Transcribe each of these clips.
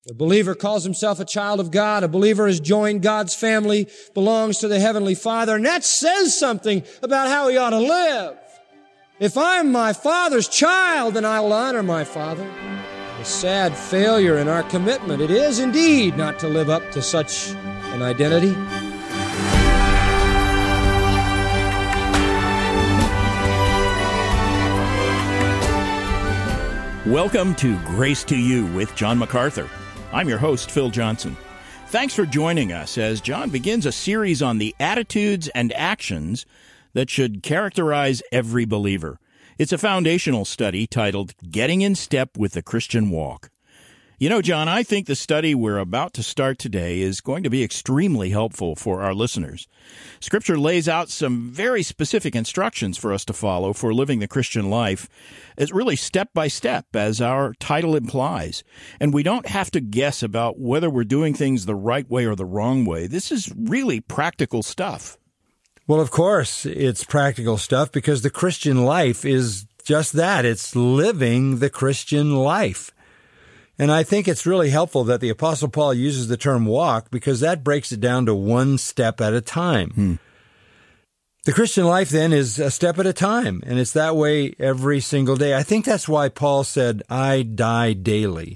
A believer calls himself a child of God. A believer has joined God's family, belongs to the Heavenly Father, and that says something about how he ought to live. If I'm my Father's child, then I'll honor my Father. A sad failure in our commitment. It is indeed not to live up to such an identity. Welcome to Grace to You with John MacArthur. I'm your host, Phil Johnson. Thanks for joining us as John begins a series on the attitudes and actions that should characterize every believer. It's a foundational study titled Getting in Step with the Christian Walk. You know, John, I think the study we're about to start today is going to be extremely helpful for our listeners. Scripture lays out some very specific instructions for us to follow for living the Christian life. It's really step by step, as our title implies. And we don't have to guess about whether we're doing things the right way or the wrong way. This is really practical stuff. Well, of course, it's practical stuff because the Christian life is just that. It's living the Christian life. And I think it's really helpful that the Apostle Paul uses the term walk because that breaks it down to one step at a time. The Christian life, then, is a step at a time, and it's that way every single day. I think that's why Paul said, I die daily.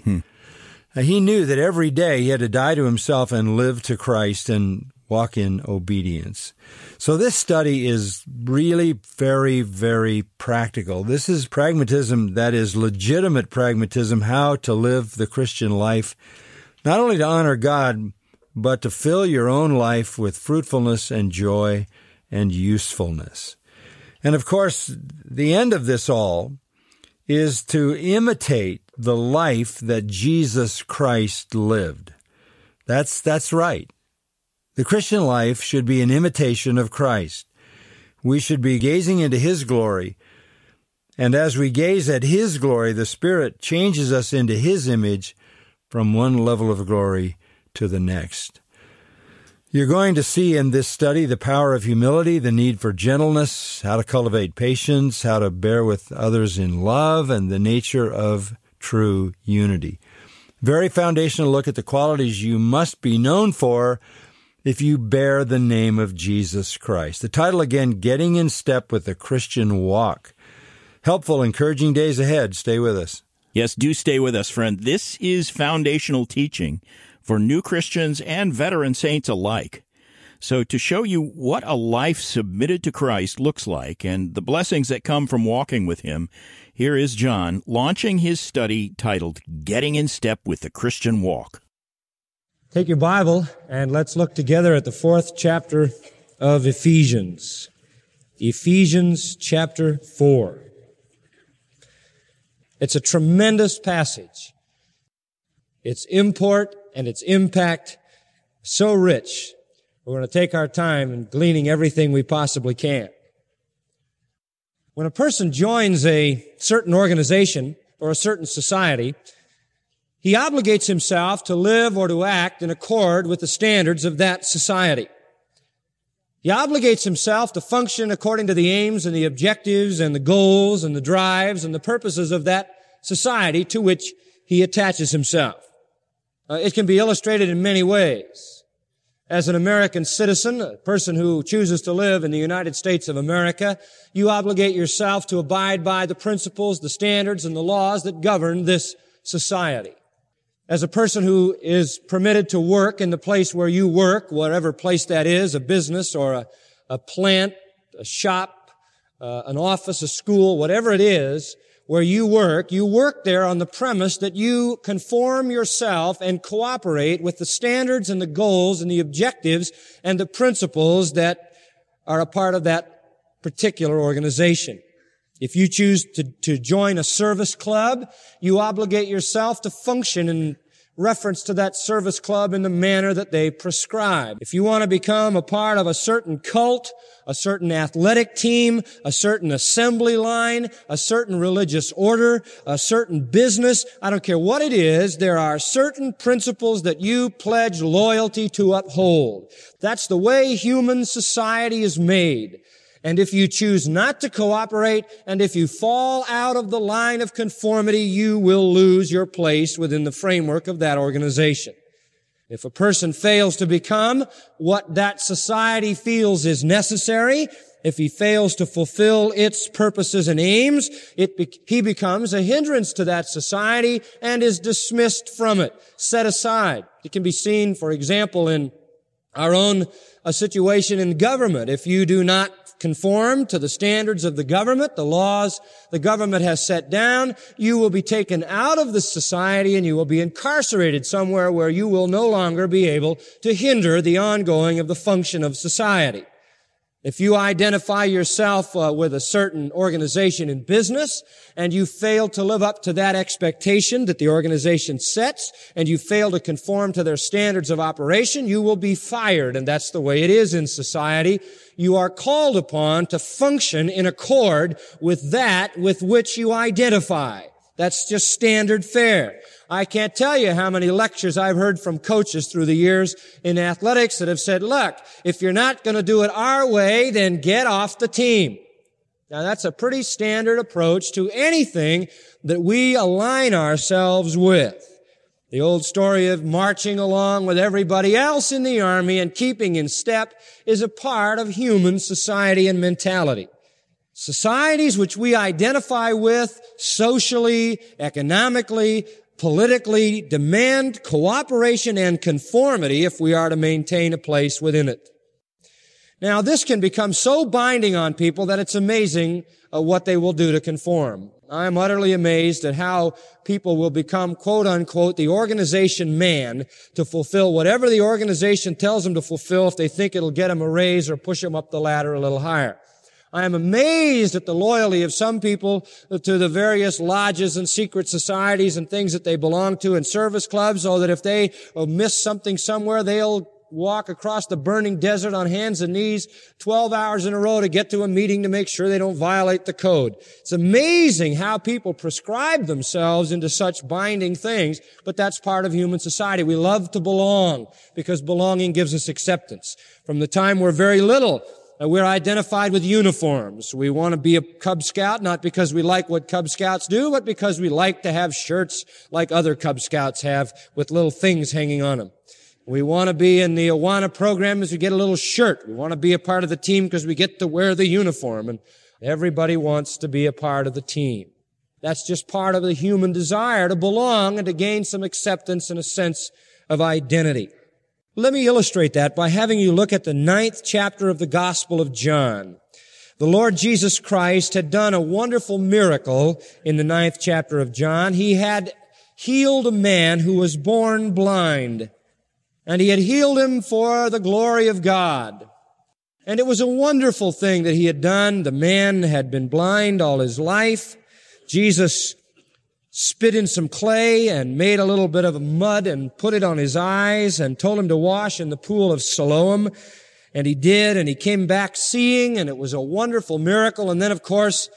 He knew that every day he had to die to himself and live to Christ and walk in obedience. So this study is really very, very practical. This is pragmatism that is legitimate pragmatism, how to live the Christian life, not only to honor God, but to fill your own life with fruitfulness and joy and usefulness. And of course, the end of this all is to imitate the life that Jesus Christ lived. That's right. The Christian life should be an imitation of Christ. We should be gazing into His glory, and as we gaze at His glory, the Spirit changes us into His image from one level of glory to the next. You're going to see in this study the power of humility, the need for gentleness, how to cultivate patience, how to bear with others in love, and the nature of true unity. Very foundational look at the qualities you must be known for if you bear the name of Jesus Christ. The title again, Getting in Step with the Christian Walk. Helpful, encouraging days ahead. Stay with us. Yes, do stay with us, friend. This is foundational teaching for new Christians and veteran saints alike. So to show you what a life submitted to Christ looks like and the blessings that come from walking with Him, here is John launching his study titled Getting in Step with the Christian Walk. Take your Bible and let's look together at the 4th chapter of Ephesians. Ephesians chapter 4. It's a tremendous passage. Its import and its impact so rich. We're going to take our time in gleaning everything we possibly can. When a person joins a certain organization or a certain society, he obligates himself to live or to act in accord with the standards of that society. He obligates himself to function according to the aims and the objectives and the goals and the drives and the purposes of that society to which he attaches himself. It can be illustrated in many ways. As an American citizen, a person who chooses to live in the United States of America, you obligate yourself to abide by the principles, the standards, and the laws that govern this society. As a person who is permitted to work in the place where you work, whatever place that is, a business or a plant, a shop, an office, a school, whatever it is, where you work there on the premise that you conform yourself and cooperate with the standards and the goals and the objectives and the principles that are a part of that particular organization. If you choose to join a service club, you obligate yourself to function in reference to that service club in the manner that they prescribe. If you want to become a part of a certain cult, a certain athletic team, a certain assembly line, a certain religious order, a certain business, I don't care what it is, there are certain principles that you pledge loyalty to uphold. That's the way human society is made. And if you choose not to cooperate, and if you fall out of the line of conformity, you will lose your place within the framework of that organization. If a person fails to become what that society feels is necessary, if he fails to fulfill its purposes and aims, he becomes a hindrance to that society and is dismissed from it, set aside. It can be seen, for example, in our own situation in government. If you do not conform to the standards of the government, the laws the government has set down, you will be taken out of the society and you will be incarcerated somewhere where you will no longer be able to hinder the ongoing of the function of society. If you identify yourself with a certain organization in business and you fail to live up to that expectation that the organization sets and you fail to conform to their standards of operation, you will be fired. And that's the way it is in society. You are called upon to function in accord with that with which you identify. That's just standard fare. I can't tell you how many lectures I've heard from coaches through the years in athletics that have said, look, if you're not going to do it our way, then get off the team. Now that's a pretty standard approach to anything that we align ourselves with. The old story of marching along with everybody else in the army and keeping in step is a part of human society and mentality. Societies which we identify with socially, economically, politically demand cooperation and conformity if we are to maintain a place within it. Now, this can become so binding on people that it's amazing what they will do to conform. I am utterly amazed at how people will become, quote unquote, the organization man to fulfill whatever the organization tells them to fulfill if they think it'll get them a raise or push them up the ladder a little higher. I am amazed at the loyalty of some people to the various lodges and secret societies and things that they belong to and service clubs, so that if they miss something somewhere, they'll walk across the burning desert on hands and knees 12 hours in a row to get to a meeting to make sure they don't violate the code. It's amazing how people prescribe themselves into such binding things, but that's part of human society. We love to belong because belonging gives us acceptance. From the time we're very little, we're identified with uniforms. We want to be a Cub Scout, not because we like what Cub Scouts do, but because we like to have shirts like other Cub Scouts have with little things hanging on them. We want to be in the Awana program as we get a little shirt. We want to be a part of the team because we get to wear the uniform. And everybody wants to be a part of the team. That's just part of the human desire to belong and to gain some acceptance and a sense of identity. Let me illustrate that by having you look at the 9th chapter of the Gospel of John. The Lord Jesus Christ had done a wonderful miracle in the 9th chapter of John. He had healed a man who was born blind, and he had healed him for the glory of God. And it was a wonderful thing that he had done. The man had been blind all his life. Jesus spit in some clay and made a little bit of mud and put it on his eyes and told him to wash in the pool of Siloam. And he did, and he came back seeing, and it was a wonderful miracle. And then, of course,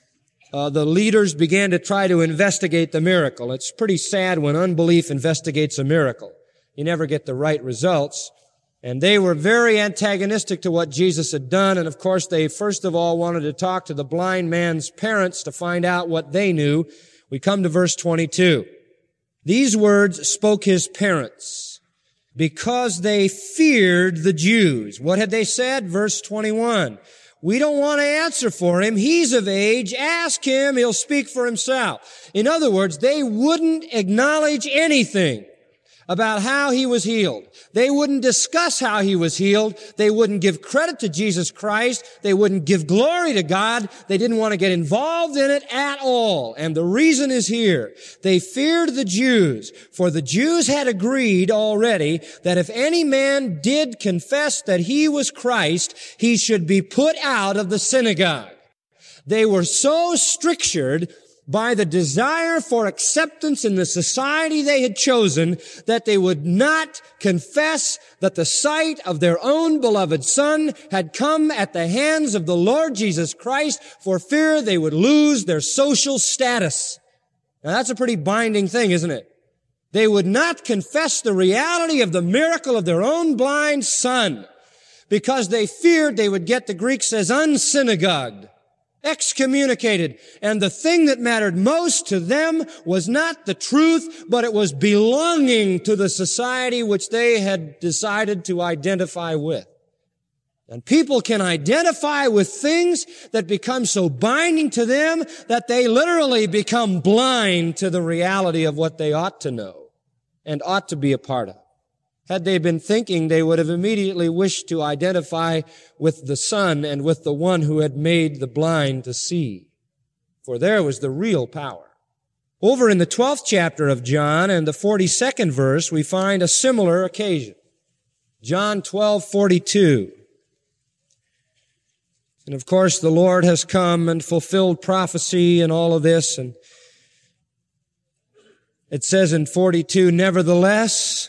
the leaders began to try to investigate the miracle. It's pretty sad when unbelief investigates a miracle. You never get the right results. And they were very antagonistic to what Jesus had done. And, of course, they first of all wanted to talk to the blind man's parents to find out what they knew. We come to verse 22. These words spoke his parents because they feared the Jews. What had they said? Verse 21. We don't want to answer for him. He's of age. Ask him. He'll speak for himself. In other words, they wouldn't acknowledge anything about how he was healed. They wouldn't discuss how he was healed. They wouldn't give credit to Jesus Christ. They wouldn't give glory to God. They didn't want to get involved in it at all. And the reason is here. They feared the Jews, for the Jews had agreed already that if any man did confess that he was Christ, he should be put out of the synagogue. They were so strictured by the desire for acceptance in the society they had chosen that they would not confess that the sight of their own beloved Son had come at the hands of the Lord Jesus Christ for fear they would lose their social status. Now that's a pretty binding thing, isn't it? They would not confess the reality of the miracle of their own blind son because they feared they would get, the Greek says, unsynagogued, excommunicated. And the thing that mattered most to them was not the truth, but it was belonging to the society which they had decided to identify with. And people can identify with things that become so binding to them that they literally become blind to the reality of what they ought to know and ought to be a part of. Had they been thinking, they would have immediately wished to identify with the Son and with the one who had made the blind to see. For there was the real power. Over in the 12th chapter of John and the 42nd verse, we find a similar occasion. John 12:42. And of course, the Lord has come and fulfilled prophecy and all of this. And it says in 42, nevertheless,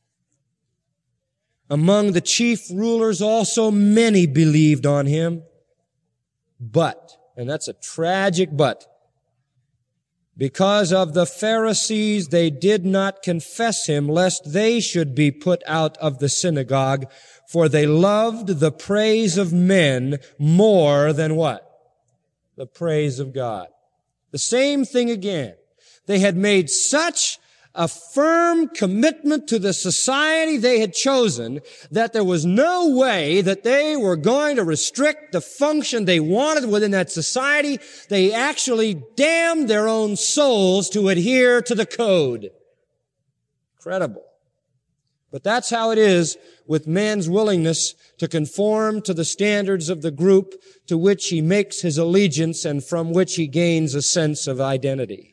among the chief rulers also many believed on him. But, and that's a tragic but, because of the Pharisees, they did not confess him, lest they should be put out of the synagogue, for they loved the praise of men more than what? The praise of God. The same thing again. They had made such a firm commitment to the society they had chosen that there was no way that they were going to restrict the function they wanted within that society. They actually damned their own souls to adhere to the code. Incredible. But that's how it is with man's willingness to conform to the standards of the group to which he makes his allegiance and from which he gains a sense of identity.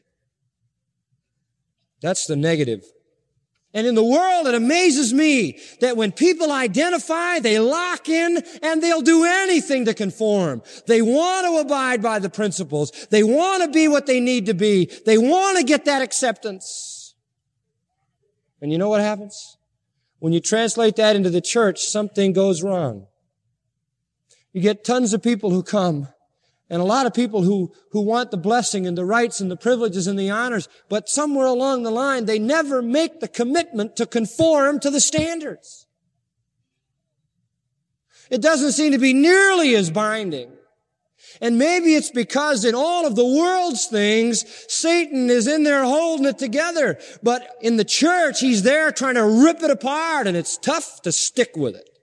That's the negative. And in the world, it amazes me that when people identify, they lock in and they'll do anything to conform. They want to abide by the principles. They want to be what they need to be. They want to get that acceptance. And you know what happens? When you translate that into the church, something goes wrong. You get tons of people who come, and a lot of people who want the blessing and the rights and the privileges and the honors, but somewhere along the line, they never make the commitment to conform to the standards. It doesn't seem to be nearly as binding. And maybe it's because in all of the world's things, Satan is in there holding it together. But in the church, he's there trying to rip it apart, and it's tough to stick with it.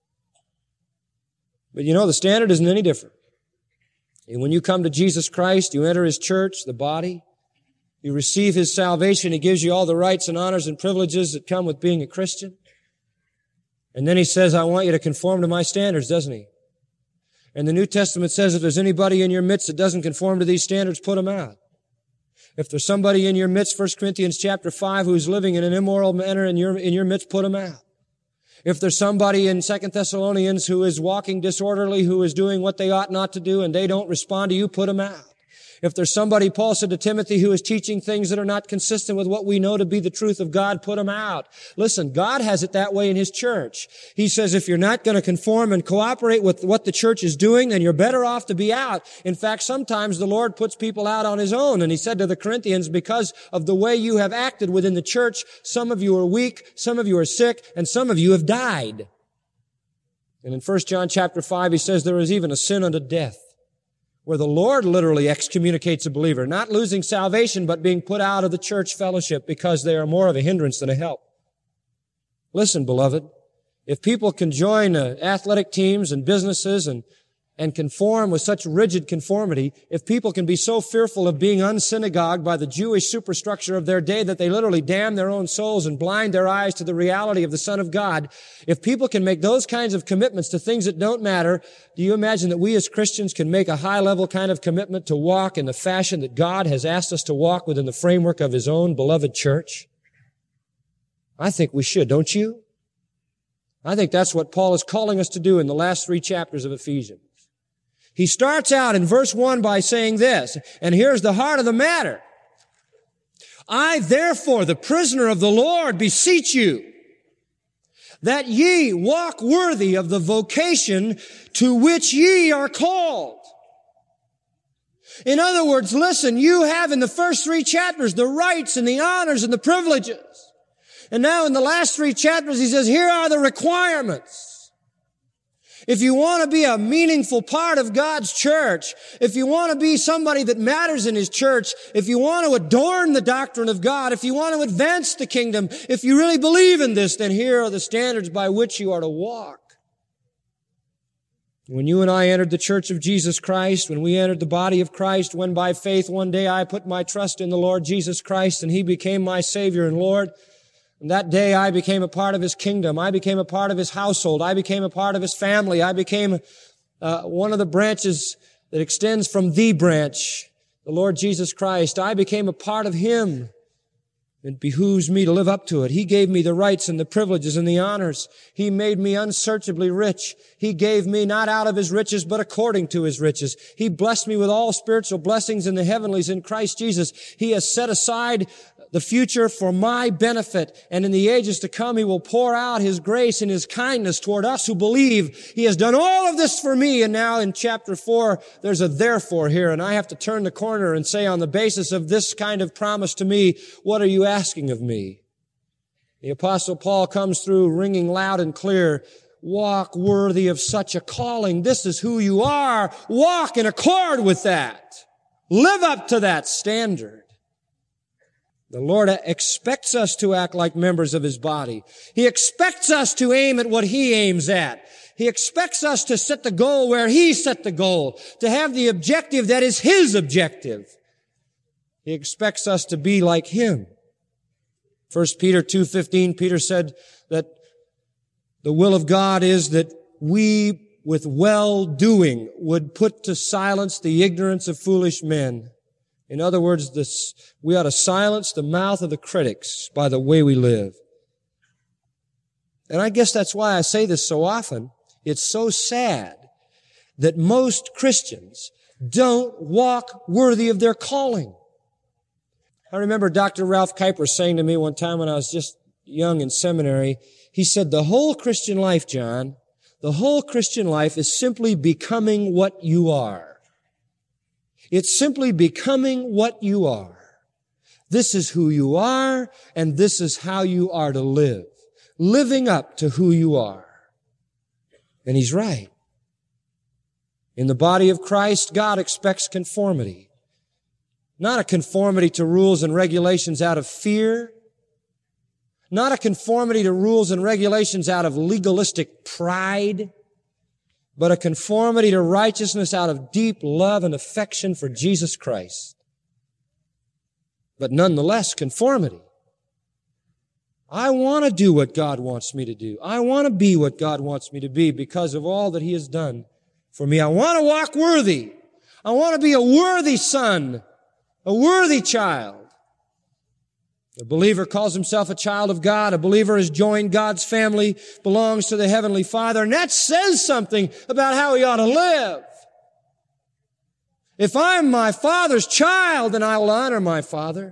But you know, the standard isn't any different. And when you come to Jesus Christ, you enter his church, the body. You receive his salvation. He gives you all the rights and honors and privileges that come with being a Christian. And then he says, I want you to conform to my standards, doesn't he? And the New Testament says if there's anybody in your midst that doesn't conform to these standards, put them out. If there's somebody in your midst, 1 Corinthians chapter 5, who's living in an immoral manner in your midst, put them out. If there's somebody in 2 Thessalonians who is walking disorderly, who is doing what they ought not to do, and they don't respond to you, put them out. If there's somebody, Paul said to Timothy, who is teaching things that are not consistent with what we know to be the truth of God, put them out. Listen, God has it that way in his church. He says if you're not going to conform and cooperate with what the church is doing, then you're better off to be out. In fact, sometimes the Lord puts people out on his own. And he said to the Corinthians, because of the way you have acted within the church, some of you are weak, some of you are sick, and some of you have died. And in 1 John chapter 5, he says there is even a sin unto death, where the Lord literally excommunicates a believer, not losing salvation, but being put out of the church fellowship because they are more of a hindrance than a help. Listen, beloved, if people can join athletic teams and businesses and conform with such rigid conformity, if people can be so fearful of being unsynagogued by the Jewish superstructure of their day that they literally damn their own souls and blind their eyes to the reality of the Son of God, if people can make those kinds of commitments to things that don't matter, do you imagine that we as Christians can make a high-level kind of commitment to walk in the fashion that God has asked us to walk within the framework of his own beloved church? I think we should, don't you? I think that's what Paul is calling us to do in the last 3 chapters of Ephesians. He starts out in verse 1 by saying this, and here's the heart of the matter. I, therefore, the prisoner of the Lord, beseech you, that ye walk worthy of the vocation to which ye are called. In other words, listen, you have in the first 3 chapters the rights and the honors and the privileges. And now in the last 3 chapters, he says, here are the requirements. If you want to be a meaningful part of God's church, if you want to be somebody that matters in His church, if you want to adorn the doctrine of God, if you want to advance the kingdom, if you really believe in this, then here are the standards by which you are to walk. When you and I entered the church of Jesus Christ, when we entered the body of Christ, when by faith one day I put my trust in the Lord Jesus Christ and He became my Savior and Lord, and that day I became a part of His kingdom. I became a part of His household. I became a part of His family. I became one of the branches that extends from the branch, the Lord Jesus Christ. I became a part of Him. It behooves me to live up to it. He gave me the rights and the privileges and the honors. He made me unsearchably rich. He gave me not out of His riches, but according to His riches. He blessed me with all spiritual blessings in the heavenlies in Christ Jesus. He has set aside the future for my benefit, and in the ages to come He will pour out His grace and His kindness toward us who believe. He has done all of this for me, and now in chapter 4, there's a therefore here, and I have to turn the corner and say, on the basis of this kind of promise to me, what are you asking of me? The Apostle Paul comes through ringing loud and clear, walk worthy of such a calling. This is who you are. Walk in accord with that. Live up to that standard. The Lord expects us to act like members of His body. He expects us to aim at what He aims at. He expects us to set the goal where He set the goal, to have the objective that is His objective. He expects us to be like Him. 1 Peter 2:15, Peter said that the will of God is that we, with well-doing, would put to silence the ignorance of foolish men. In other words, we ought to silence the mouth of the critics by the way we live. And I guess that's why I say this so often. It's so sad that most Christians don't walk worthy of their calling. I remember Dr. Ralph Kuyper saying to me one time when I was just young in seminary, he said, the whole Christian life, John, the whole Christian life is simply becoming what you are. It's simply becoming what you are. This is who you are, and this is how you are to live. Living up to who you are. And he's right. In the body of Christ, God expects conformity. Not a conformity to rules and regulations out of fear. Not a conformity to rules and regulations out of legalistic pride, but a conformity to righteousness out of deep love and affection for Jesus Christ. But nonetheless, conformity. I want to do what God wants me to do. I want to be what God wants me to be because of all that He has done for me. I want to walk worthy. I want to be a worthy son, a worthy child. A believer calls himself a child of God. A believer has joined God's family, belongs to the Heavenly Father, and that says something about how he ought to live. If I'm my Father's child, then I'll honor my Father.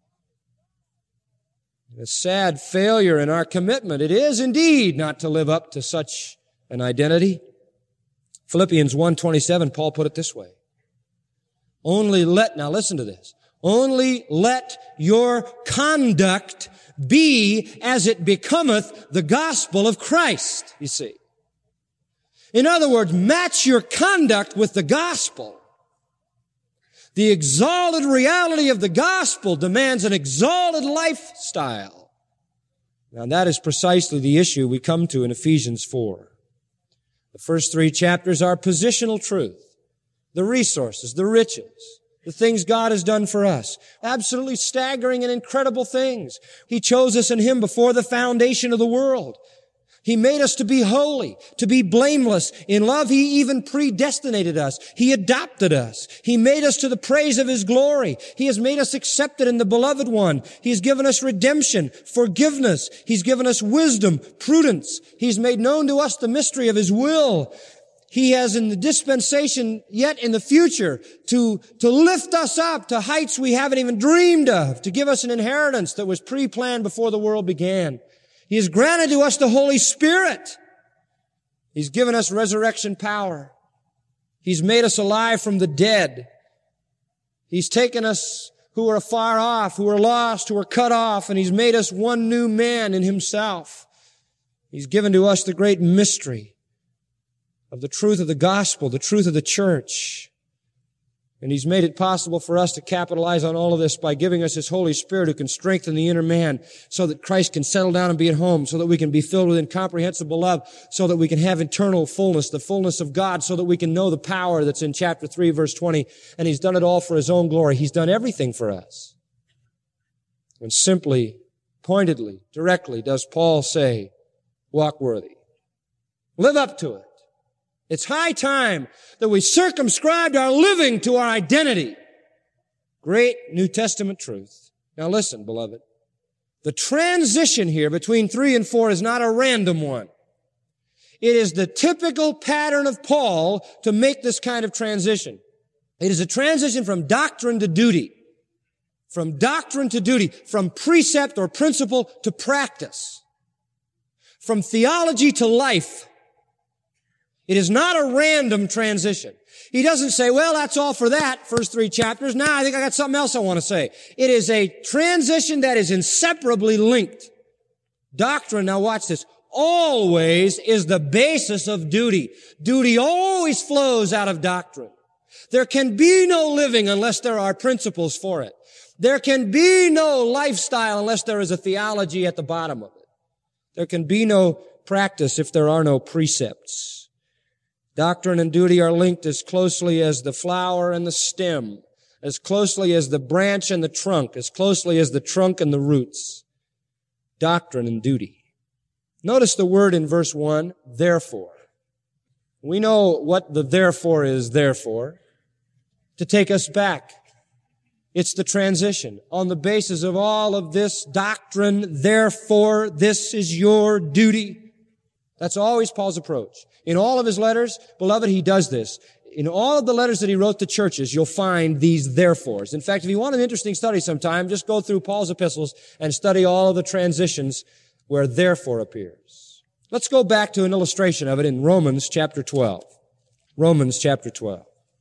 A sad failure in our commitment. It is indeed not to live up to such an identity. Philippians 1:27, Paul put it this way. Now listen to this. Only let your conduct be as it becometh the gospel of Christ, you see. In other words, match your conduct with the gospel. The exalted reality of the gospel demands an exalted lifestyle. Now that is precisely the issue we come to in Ephesians 4. The first 3 chapters are positional truth, the resources, the riches, the things God has done for us. Absolutely staggering and incredible things. He chose us in Him before the foundation of the world. He made us to be holy, to be blameless. In love, He even predestinated us. He adopted us. He made us to the praise of His glory. He has made us accepted in the Beloved One. He's given us redemption, forgiveness. He's given us wisdom, prudence. He's made known to us the mystery of His will. He has in the dispensation yet in the future to lift us up to heights we haven't even dreamed of, to give us an inheritance that was pre-planned before the world began. He has granted to us the Holy Spirit. He's given us resurrection power. He's made us alive from the dead. He's taken us who are far off, who are lost, who are cut off, and He's made us one new man in Himself. He's given to us the great mystery of the truth of the gospel, the truth of the church. And He's made it possible for us to capitalize on all of this by giving us His Holy Spirit who can strengthen the inner man so that Christ can settle down and be at home, so that we can be filled with incomprehensible love, so that we can have eternal fullness, the fullness of God, so that we can know the power that's in chapter 3, verse 20. And He's done it all for His own glory. He's done everything for us. And simply, pointedly, directly does Paul say, walk worthy. Live up to it. It's high time that we circumscribed our living to our identity. Great New Testament truth. Now listen, beloved. The transition here between 3 and 4 is not a random one. It is the typical pattern of Paul to make this kind of transition. It is a transition from doctrine to duty. From doctrine to duty. From precept or principle to practice. From theology to life. It is not a random transition. He doesn't say, well, that's all for that, first 3 chapters. Now I think I got something else I want to say. It is a transition that is inseparably linked. Doctrine, now watch this, always is the basis of duty. Duty always flows out of doctrine. There can be no living unless there are principles for it. There can be no lifestyle unless there is a theology at the bottom of it. There can be no practice if there are no precepts. Doctrine and duty are linked as closely as the flower and the stem, as closely as the branch and the trunk, as closely as the trunk and the roots. Doctrine and duty. Notice the word in verse 1, therefore. We know what the therefore is there for. To take us back. It's the transition. On the basis of all of this doctrine, therefore, this is your duty. That's always Paul's approach. In all of his letters, beloved, he does this. In all of the letters that he wrote to churches, you'll find these therefores. In fact, if you want an interesting study sometime, just go through Paul's epistles and study all of the transitions where therefore appears. Let's go back to an illustration of it in Romans chapter 12. Romans chapter 12.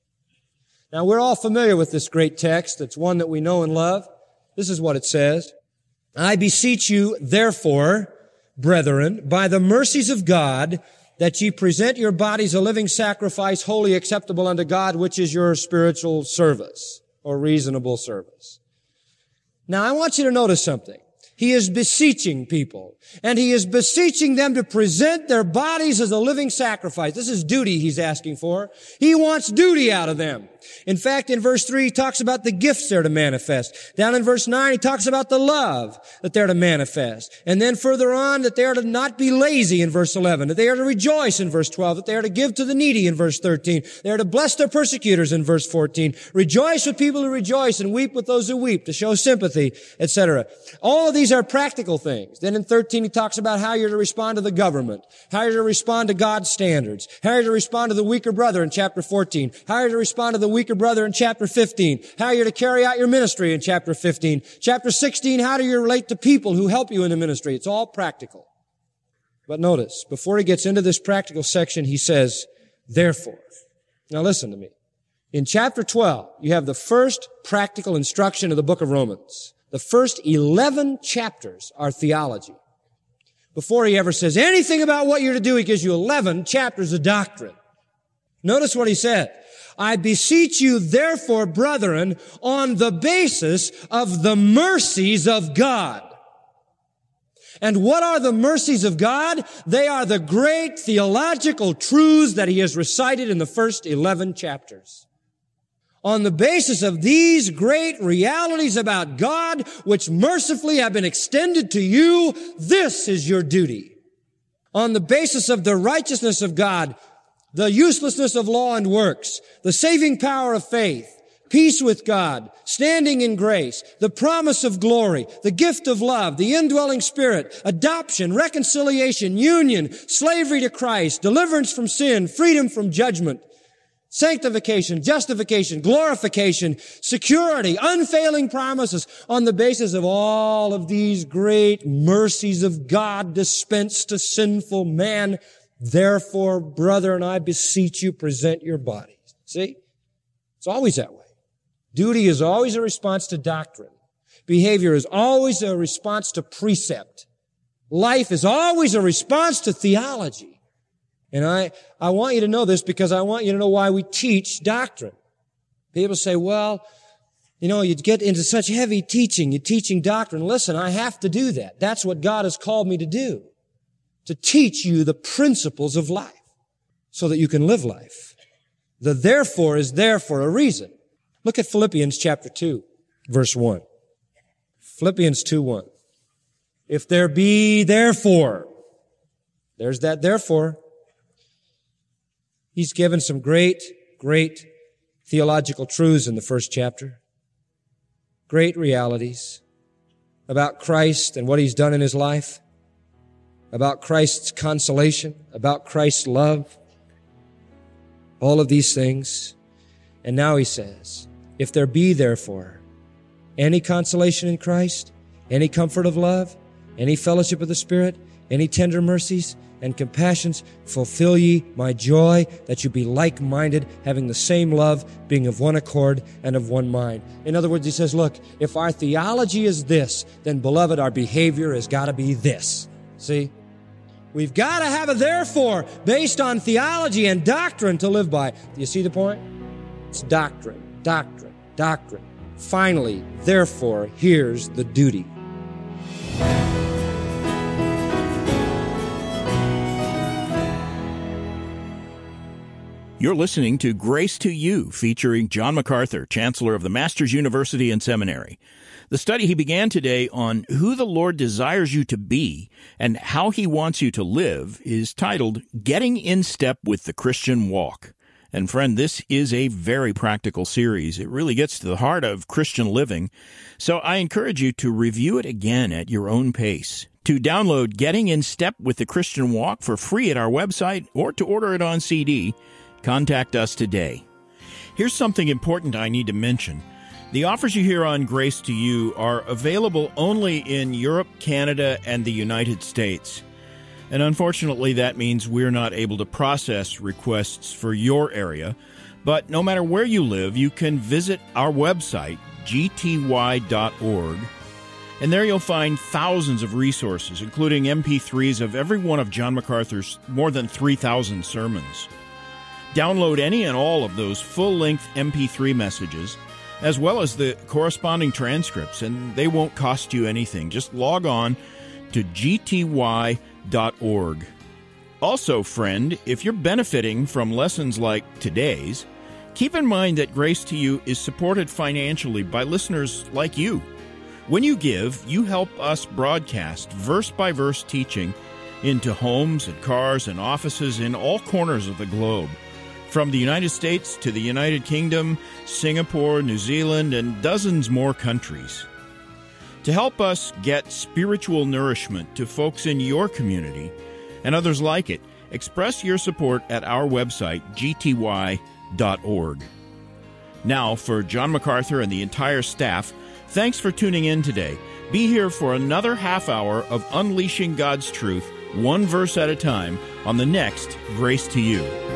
Now, we're all familiar with this great text. It's one that we know and love. This is what it says. I beseech you, therefore, brethren, by the mercies of God, that ye present your bodies a living sacrifice, wholly acceptable unto God, which is your spiritual service, or reasonable service. Now, I want you to notice something. He is beseeching people, and he is beseeching them to present their bodies as a living sacrifice. This is duty he's asking for. He wants duty out of them. In fact, in verse 3, he talks about the gifts they're to manifest. Down in verse 9, he talks about the love that they're to manifest. And then further on, that they are to not be lazy in verse 11, that they are to rejoice in verse 12, that they are to give to the needy in verse 13, they are to bless their persecutors in verse 14, rejoice with people who rejoice and weep with those who weep, to show sympathy, etc. All of these are practical things. Then in 13, he talks about how you're to respond to the government, how you're to respond to God's standards, how you're to respond to the weaker brother in chapter 14, how you're to respond to the weaker brother in chapter 15, how you're to carry out your ministry in chapter 15, chapter 16, how do you relate to people who help you in the ministry? It's all practical. But notice, before he gets into this practical section, he says, therefore. Now listen to me. In chapter 12, you have the first practical instruction of the book of Romans. The first 11 chapters are theology. Before he ever says anything about what you're to do, he gives you 11 chapters of doctrine. Notice what he said. I beseech you, therefore, brethren, on the basis of the mercies of God. And what are the mercies of God? They are the great theological truths that he has recited in the first 11 chapters. On the basis of these great realities about God, which mercifully have been extended to you, this is your duty. On the basis of the righteousness of God, the uselessness of law and works, the saving power of faith, peace with God, standing in grace, the promise of glory, the gift of love, the indwelling Spirit, adoption, reconciliation, union, slavery to Christ, deliverance from sin, freedom from judgment, sanctification, justification, glorification, security, unfailing promises. On the basis of all of these great mercies of God dispensed to sinful man, therefore, brethren, I beseech you, present your bodies. See? It's always that way. Duty is always a response to doctrine. Behavior is always a response to precept. Life is always a response to theology. And I want you to know this because I want you to know why we teach doctrine. People say, well, you get into such heavy teaching, you're teaching doctrine. Listen, I have to do that. That's what God has called me to do. To teach you the principles of life so that you can live life. The therefore is there for a reason. Look at Philippians chapter 2, verse 1. Philippians 2:1. If there be therefore, there's that therefore. He's given some great theological truths in the first chapter. Great realities about Christ and what He's done in His life, about Christ's consolation, about Christ's love, all of these things. And now he says, if there be therefore any consolation in Christ, any comfort of love, any fellowship of the Spirit, any tender mercies and compassions, fulfill ye my joy, that you be like-minded, having the same love, being of one accord and of one mind. In other words, he says, look, if our theology is this, then beloved, our behavior has got to be this. See? We've got to have a therefore based on theology and doctrine to live by. Do you see the point? It's doctrine. Finally, therefore, here's the duty. You're listening to Grace to You, featuring John MacArthur, Chancellor of the Masters University and Seminary. The study he began today on who the Lord desires you to be and how He wants you to live is titled Getting in Step with the Christian Walk. And friend, this is a very practical series. It really gets to the heart of Christian living. So I encourage you to review it again at your own pace. To download Getting in Step with the Christian Walk for free at our website or to order it on CD, contact us today. Here's something important I need to mention. The offers you hear on Grace to You are available only in Europe, Canada, and the United States. And unfortunately, that means we're not able to process requests for your area. But no matter where you live, you can visit our website, gty.org. And there you'll find thousands of resources, including MP3s of every one of John MacArthur's more than 3,000 sermons. Download any and all of those full-length MP3 messages, as well as the corresponding transcripts, and they won't cost you anything. Just log on to gty.org. Also, friend, if you're benefiting from lessons like today's, keep in mind that Grace to You is supported financially by listeners like you. When you give, you help us broadcast verse-by-verse teaching into homes and cars and offices in all corners of the globe, from the United States to the United Kingdom, Singapore, New Zealand, and dozens more countries. To help us get spiritual nourishment to folks in your community and others like it, express your support at our website, gty.org. Now, for John MacArthur and the entire staff, thanks for tuning in today. Be here for another half hour of unleashing God's truth, one verse at a time, on the next Grace to You.